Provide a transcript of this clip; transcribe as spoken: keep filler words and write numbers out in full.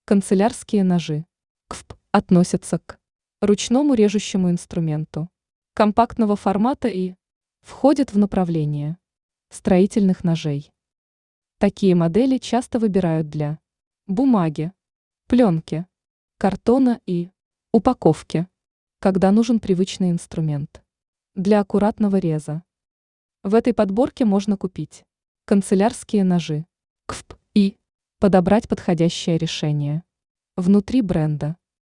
Канцелярские ножи. КФП относятся к ручному режущему инструменту компактного формата и входят в направление строительных ножей. Такие модели часто выбирают для бумаги, пленки, картона и упаковки, когда нужен привычный инструмент для аккуратного реза. В этой подборке можно купить канцелярские ножи КФП и подобрать подходящее решение внутри бренда.